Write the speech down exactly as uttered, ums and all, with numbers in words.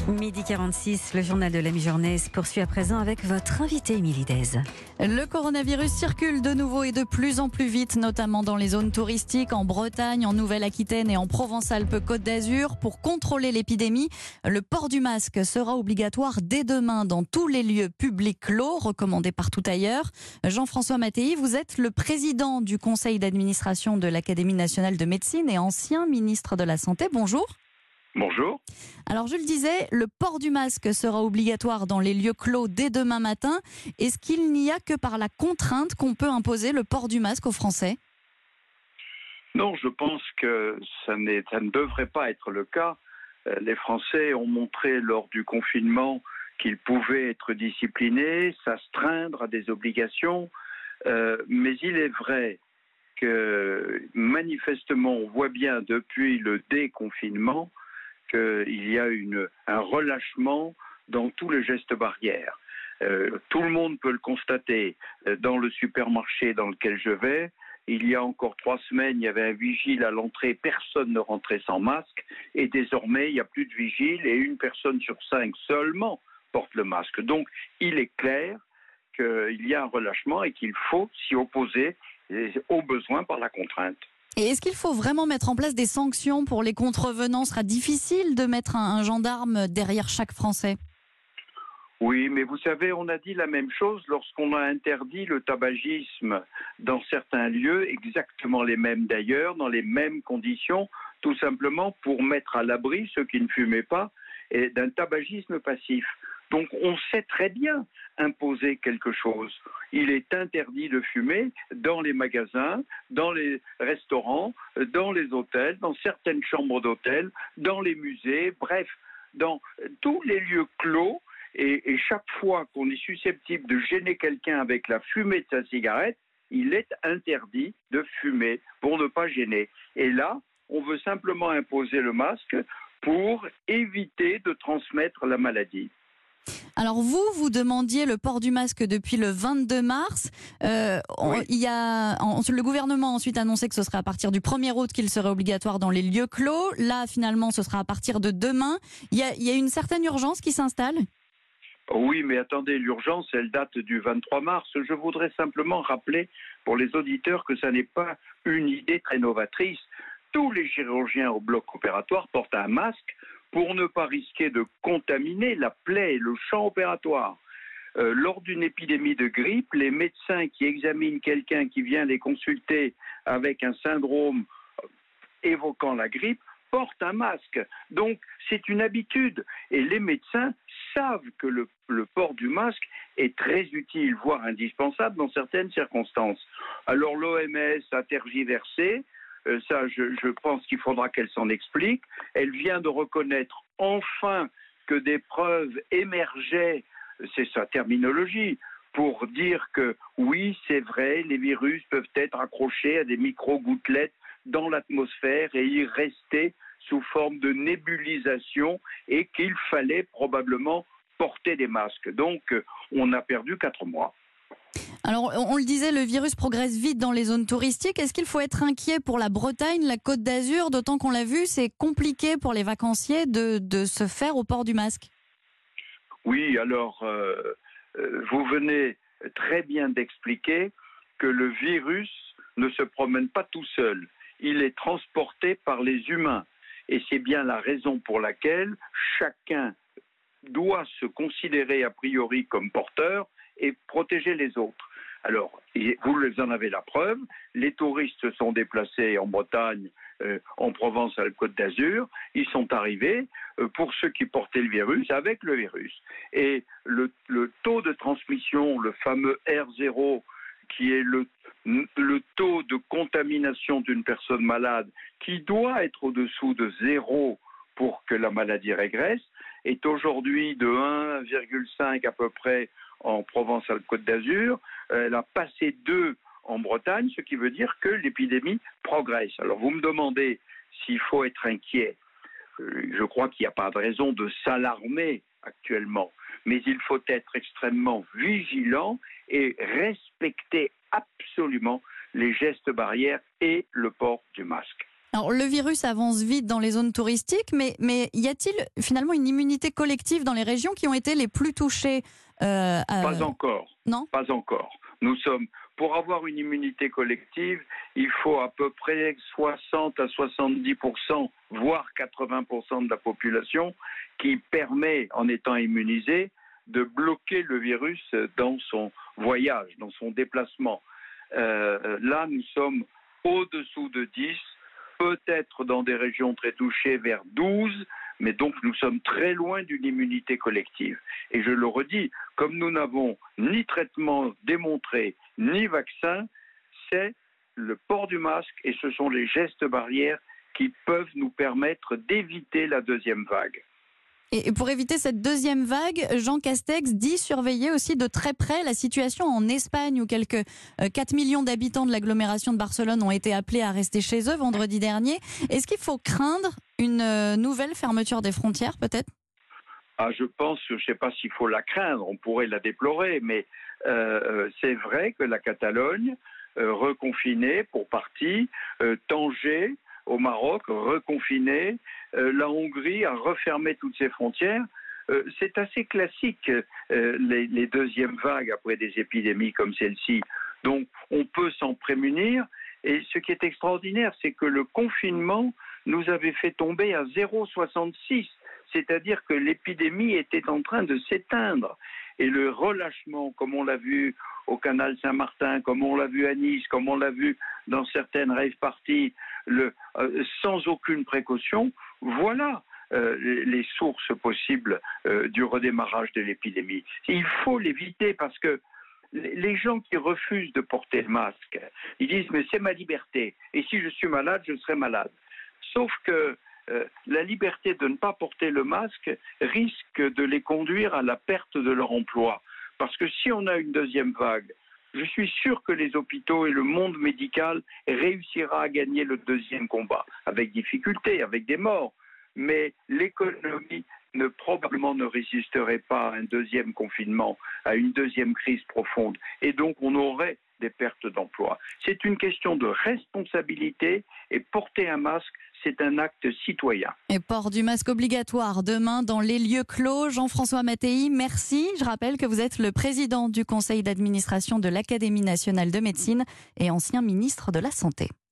Midi quarante-six, le journal de la mi-journée se poursuit à présent avec votre invité Émilie Dez. Le coronavirus circule de nouveau et de plus en plus vite, notamment dans les zones touristiques, en Bretagne, en Nouvelle-Aquitaine et en Provence-Alpes-Côte d'Azur. Pour contrôler l'épidémie, le port du masque sera obligatoire dès demain dans tous les lieux publics clos, recommandés partout ailleurs. Jean-François Mattei, vous êtes le président du conseil d'administration de l'Académie nationale de médecine et ancien ministre de la Santé. Bonjour. Bonjour. Alors je le disais, le port du masque sera obligatoire dans les lieux clos dès demain matin. Est-ce qu'il n'y a que par la contrainte qu'on peut imposer le port du masque aux Français ? Non, je pense que ça, n'est, ça ne devrait pas être le cas. Les Français ont montré lors du confinement qu'ils pouvaient être disciplinés, s'astreindre à des obligations. Euh, mais il est vrai que manifestement, on voit bien depuis le déconfinement qu'il y a une, un relâchement dans tous les gestes barrières. Euh, tout le monde peut le constater. Dans le supermarché dans lequel je vais, il y a encore trois semaines, il y avait un vigile à l'entrée, personne ne rentrait sans masque, et désormais, il n'y a plus de vigile, et une personne sur cinq seulement porte le masque. Donc, il est clair qu'il y a un relâchement et qu'il faut s'y opposer aux besoins par la contrainte. Et est-ce qu'il faut vraiment mettre en place des sanctions pour les contrevenants ? Ce sera difficile de mettre un, un gendarme derrière chaque Français. Oui, mais vous savez, on a dit la même chose lorsqu'on a interdit le tabagisme dans certains lieux, exactement les mêmes d'ailleurs, dans les mêmes conditions, tout simplement pour mettre à l'abri ceux qui ne fumaient pas et d'un tabagisme passif. Donc on sait très bien imposer quelque chose. Il est interdit de fumer dans les magasins, dans les restaurants, dans les hôtels, dans certaines chambres d'hôtel, dans les musées, bref, dans tous les lieux clos. Et, et chaque fois qu'on est susceptible de gêner quelqu'un avec la fumée de sa cigarette, il est interdit de fumer pour ne pas gêner. Et là, on veut simplement imposer le masque pour éviter de transmettre la maladie. Alors vous, vous demandiez le port du masque depuis le vingt-deux mars. Euh, oui. on, il y a, on, le gouvernement a ensuite annoncé que ce serait à partir du premier août qu'il serait obligatoire dans les lieux clos. Là, finalement, ce sera à partir de demain. Il y a, il y a une certaine urgence qui s'installe ? Oui, mais attendez, l'urgence, elle date du vingt-trois mars. Je voudrais simplement rappeler pour les auditeurs que ça n'est pas une idée très novatrice. Tous les chirurgiens au bloc opératoire portent un masque pour ne pas risquer de contaminer la plaie et le champ opératoire. Euh, lors d'une épidémie de grippe, les médecins qui examinent quelqu'un qui vient les consulter avec un syndrome évoquant la grippe portent un masque. Donc, c'est une habitude. Et les médecins savent que le, le port du masque est très utile, voire indispensable dans certaines circonstances. Alors, l'O M S a tergiversé. Euh, ça, je, je pense qu'il faudra qu'elle s'en explique. Elle vient de reconnaître enfin que des preuves émergeaient, c'est sa terminologie, pour dire que oui, c'est vrai, les virus peuvent être accrochés à des micro-gouttelettes dans l'atmosphère et y rester sous forme de nébulisation et qu'il fallait probablement porter des masques. Donc, on a perdu quatre mois. Alors, on le disait, le virus progresse vite dans les zones touristiques. Est-ce qu'il faut être inquiet pour la Bretagne, la Côte d'Azur ? D'autant qu'on l'a vu, c'est compliqué pour les vacanciers de, de se faire au port du masque. Oui, alors, euh, vous venez très bien d'expliquer que le virus ne se promène pas tout seul. Il est transporté par les humains. Et c'est bien la raison pour laquelle chacun doit se considérer a priori comme porteur et protéger les autres. Alors, vous en avez la preuve, les touristes se sont déplacés en Bretagne, euh, en Provence-Alpes-Côte d'Azur, ils sont arrivés, euh, pour ceux qui portaient le virus, avec le virus. Et le, le taux de transmission, le fameux R zéro, qui est le, le taux de contamination d'une personne malade, qui doit être au-dessous de zéro pour que la maladie régresse, est aujourd'hui de un virgule cinq à peu près en Provence-Alpes-Côte d'Azur. Elle a passé deux en Bretagne, ce qui veut dire que l'épidémie progresse. Alors vous me demandez s'il faut être inquiet. Je crois qu'il n'y a pas de raison de s'alarmer actuellement, mais il faut être extrêmement vigilant et respecter absolument les gestes barrières et le port du masque. Alors, le virus avance vite dans les zones touristiques, mais, mais y a-t-il finalement une immunité collective dans les régions qui ont été les plus touchées euh, à... Pas encore. Non ? Pas encore. Nous sommes, pour avoir une immunité collective, il faut à peu près soixante à soixante-dix pour cent, voire quatre-vingts pour cent de la population qui permet, en étant immunisée, de bloquer le virus dans son voyage, dans son déplacement. Euh, là, nous sommes au-dessous de dix, peut-être dans des régions très touchées vers douze, mais donc nous sommes très loin d'une immunité collective. Et je le redis, comme nous n'avons ni traitement démontré, ni vaccin, c'est le port du masque et ce sont les gestes barrières qui peuvent nous permettre d'éviter la deuxième vague. Et pour éviter cette deuxième vague, Jean Castex dit surveiller aussi de très près la situation en Espagne où quelques quatre millions d'habitants de l'agglomération de Barcelone ont été appelés à rester chez eux vendredi dernier. Est-ce qu'il faut craindre une nouvelle fermeture des frontières peut-être ? Ah, je pense, je ne sais pas s'il faut la craindre, on pourrait la déplorer, mais euh, c'est vrai que la Catalogne, euh, reconfinée pour partie, euh, Tanger, au Maroc, reconfiné, euh, la Hongrie a refermé toutes ses frontières. Euh, c'est assez classique, euh, les, les deuxièmes vagues après des épidémies comme celle-ci. Donc, on peut s'en prémunir. Et ce qui est extraordinaire, c'est que le confinement nous avait fait tomber à zéro virgule soixante-six, c'est-à-dire que l'épidémie était en train de s'éteindre. Et le relâchement, comme on l'a vu au canal Saint-Martin, comme on l'a vu à Nice, comme on l'a vu dans certaines rave parties, le, euh, sans aucune précaution, voilà euh, les, les sources possibles euh, du redémarrage de l'épidémie. Il faut l'éviter parce que les gens qui refusent de porter le masque, ils disent « mais c'est ma liberté, et si je suis malade, je serai malade ». Sauf que euh, la liberté de ne pas porter le masque risque de les conduire à la perte de leur emploi. Parce que si on a une deuxième vague, je suis sûr que les hôpitaux et le monde médical réussira à gagner le deuxième combat, avec difficulté, avec des morts. Mais l'économie ne, probablement ne résisterait pas à un deuxième confinement, à une deuxième crise profonde. Et donc on aurait des pertes d'emploi. C'est une question de responsabilité et porter un masque, c'est un acte citoyen. Et port du masque obligatoire demain dans les lieux clos. Jean-François Mattei, merci. Je rappelle que vous êtes le président du conseil d'administration de l'Académie nationale de médecine et ancien ministre de la Santé.